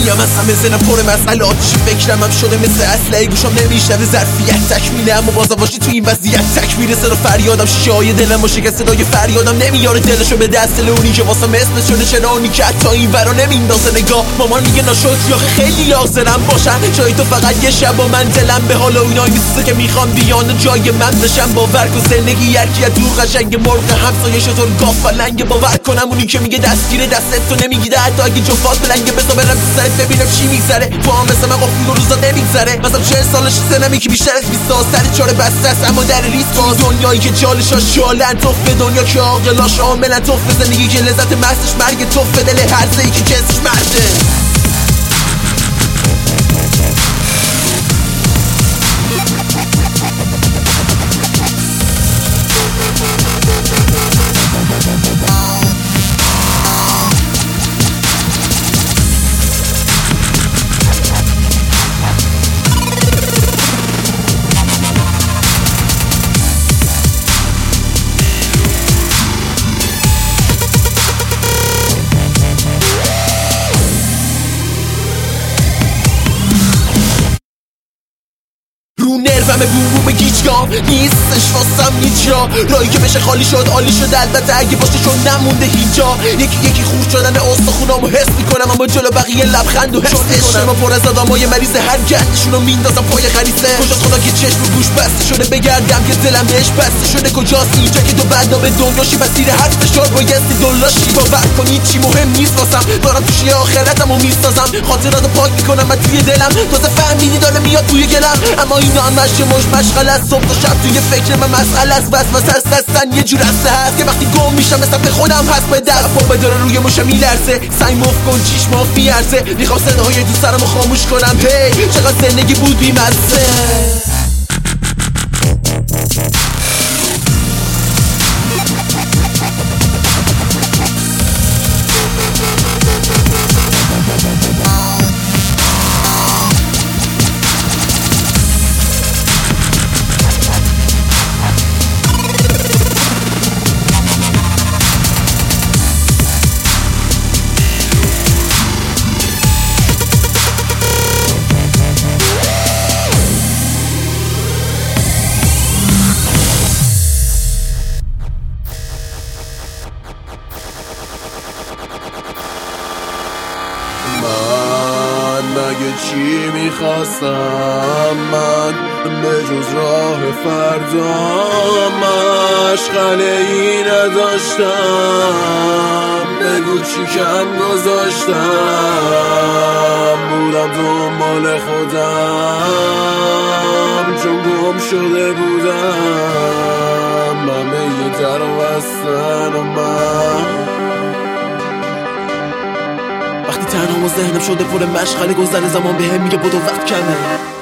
میم از همه ذهنم پر مسئلات فکرم هم شده مثل اسلحه گوشم نمیشنوه ظرفیت تکمیله اما بازم باشی تو این وضعیت تک میره صدا فریادم شیشه دلم باشه که صدای فریادم نمیاره دلشو به دست لونی که واسه مثل شده چنانی که حتی این ورا نمیندازه نگاه مامان میگه ناشکری آخه خیلی لازرم باشن جای تو فقط یه شب با من دلم به حال اونایی نیسته که میخوام بیان جای من بشم باور کن زندگی یکی از دور قشنگ مرغ همسایه شطور گاف فلنگه باور کنم اونی که میگه دستگیره دستت تو نمیگیره حتی اگه جفات بلنگه بذار برم تو سرت ببینم چی میگذره تو هم مثل من قفل روزا نمیگذره مثلا 40 سالش سنمی که بیشتر از 20 سال سر چاره بسته است اما در ریس باز دنیایی که جالشاش جالن توف به دنیا که عاقلاش عاملا توف به زندگی که لذت مستش مرگ توف به دل هر زهی که جنسش مرده رو نرومه بوم بوم گیجگام نیستش واسم هیچ جا رایی که بشه خالی شد عالی شد البته اگه باشه چون نمونده هیچ جا یکی یکی خورد شدن استخونامو حس میکنم اما جلو بقیه لبخند و حس میکنم پر از آدمای مریض هر گندشونو میندازم پای خریسه کجاست خدا که چشم و گوش بسته شده بگردم که دلم بهش بسته شده کجاست اینجا که تو بعدا به دنیاشی مسیر حق فشار بایستی دلاشی باور کنی چی مهم نیست واسم دارم توش آخرتمو میسازم خاطراتو پاک میکنم من توی دلم تازه فهمیدی داره میاد توی گلم اما اینا هم مشغل از صبح تا شب توی فکر من مسئله است وسوسه است دستن یه جور هست که وقتی گم میشم مثل به خودم هست به دست پا بداره روی مشم میلرزه سعی مفت کن چشماف میارزه میخوام صداهای دوست دارم خاموش کنم هی چقدر زندگی بود بیمزه مگه چی میخواستم من به جز راه فردا مشغله ای نداشتم بگو چی کم گذاشتم بودم دنبال خودم چون گم شده بودم من به یه در بستن و من وقتی تنها و ذهنم شده پر مشغله گذر زمان به هم میگه بدو وقت کمه